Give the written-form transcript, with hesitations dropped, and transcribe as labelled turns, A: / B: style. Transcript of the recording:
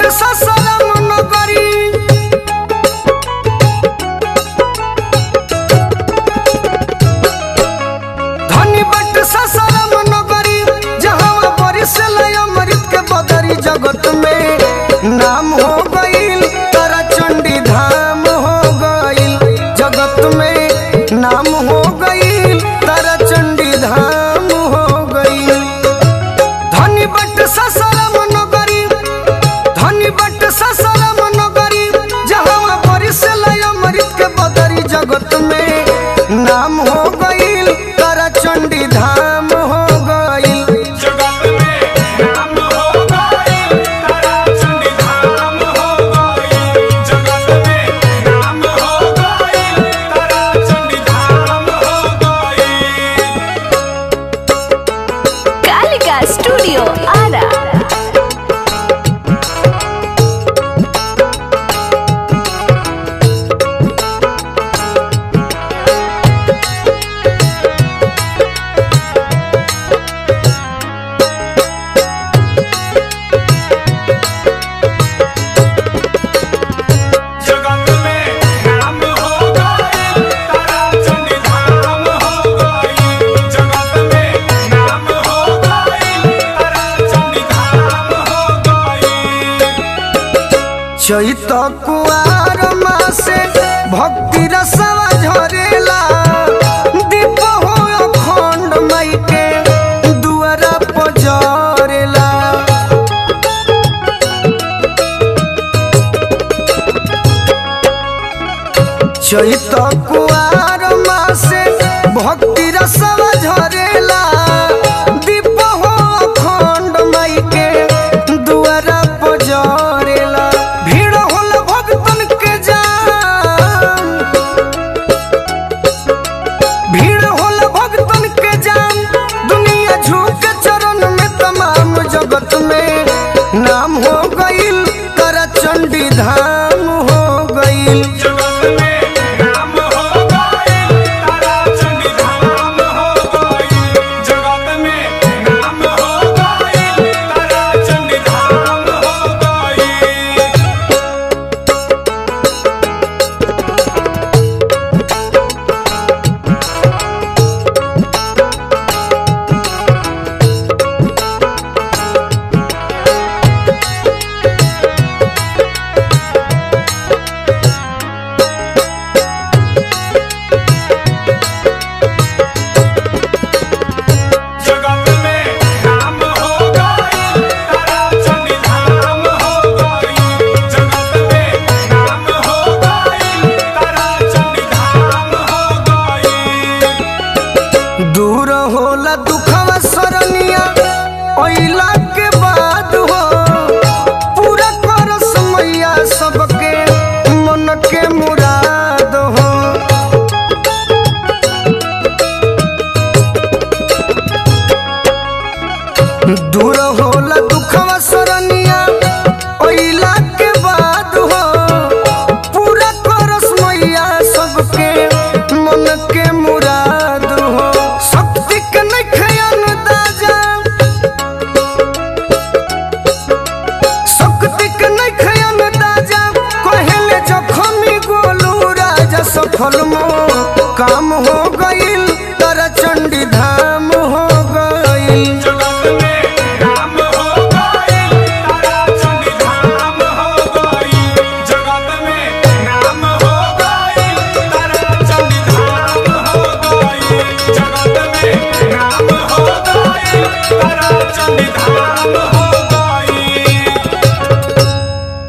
A: ससरम नगरी धनी बट ससरम नगरी जहाँ बरिस लय अमृत के बदरी जगत में नाम हो गईल तारा चंडी धाम हो गईल जगत में नाम हो गईल तारा चंडी धाम हो गईल धनी बट ससरम नगरी धनी बट ससरम नगरी जहाँ बरिस लय अमृत के बदरी जगत में नाम हो गईल तारा चंडी धाम हो गईल
B: जगत में नाम हो गईल तारा चंडी धाम हो गईल जगत में नाम हो गईल तारा चंडी धाम हो गईल।
C: कालिका स्टूडियो आरा।
B: जगत में नाम हो गईल तारा चंडी धाम हो गईल जगत में नाम हो गईल तारा चंडी धाम हो गईल।
A: चैत कुआर मासे भक्ति रसवा झरेला दीप हो अखंड माई के दुआरा पजरेला चैत कुआर मासे भक्ति रसवा झरेला दीप हो अखंड माई के दुआरा पजरेला भीड़ होला भक्तन के जाम भीड़ होला भक्तन के जाम दुनिया झुके चरण में तमाम जगत में नाम हो गईल तारा चंडी धाम हो गईल